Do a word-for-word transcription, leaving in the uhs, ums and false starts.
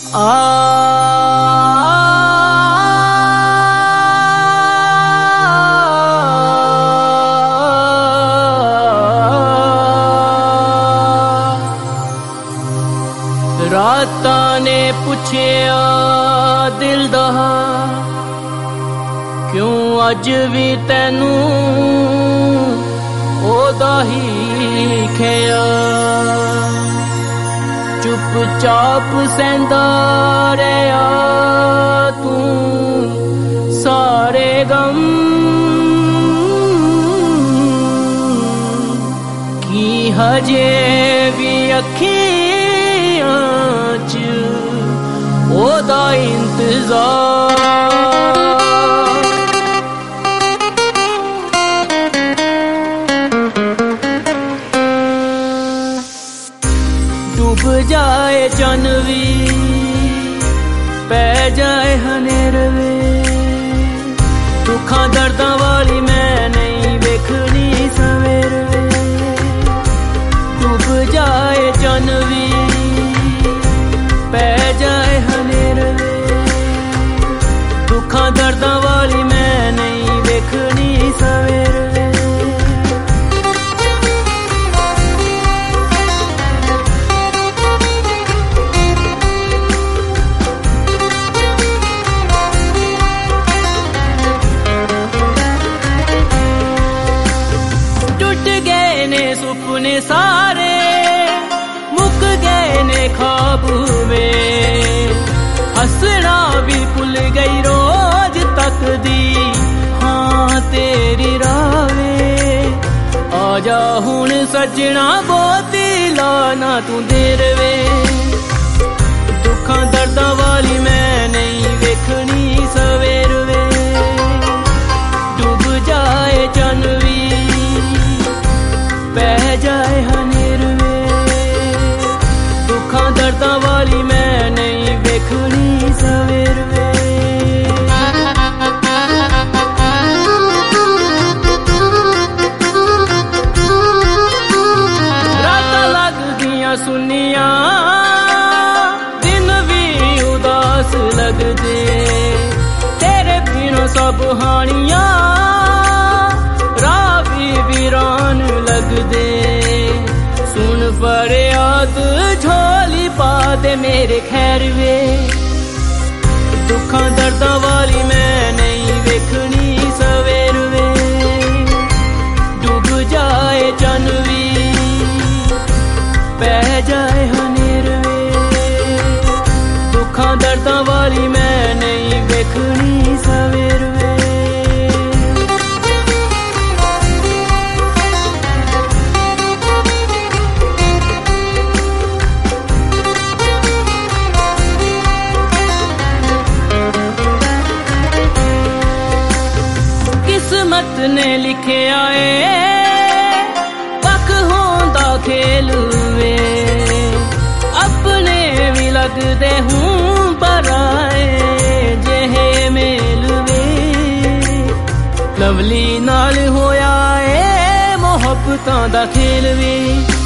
रातां ने पुछया दिल दा क्यों अज भी तैनू ओदा ही खेया चुपचाप सहंदा रहा तू सारे गम की हजे भी अखियां च ओदा इंतजार डूब जाए चन भी पै जाए हनेर वे दुखां दर्दां वाली मैं नहीं वेखनी सवेर वे डूब जाए चन भी पै जाए हनेर वे दुखां दर्दां वाली मैं नहीं वेखनी सवेर वे सुपने सारे मुक गए ने ख्वाब वे हसना भी भुल गई रोज तक दी हाँ तेरी रावे आजा हुण सजना बहुती लाना तू देर वे दुखां दर्दां वाली मैं नहीं वेखनी सवेर वे डूब जाए चन भी बह जाए हनेर वे दुखां दर्दां वाली मैं नहीं वेखनी सवेर वे रातां लगदियां सुनिया दिन भी उदास लगदे तेरे बिनों सब हानियां वीरान लग दे सुन फरियाद झोली पा दे मेरे खैर वे दुखां दर्दां वाली मैं नहीं वेखनी सवेर वे डूब जाए चन भी पै जाए हनेर वे दुखां दर्दां वाली मैं नहीं वेखनी सवेर वे किस्मत ने लिखे आए पक होंदा खेल वे अपने भी लगदे हूँ पराए जेहे मेल वे लवली नाल होया ए मोहब्बतां दा खेल वे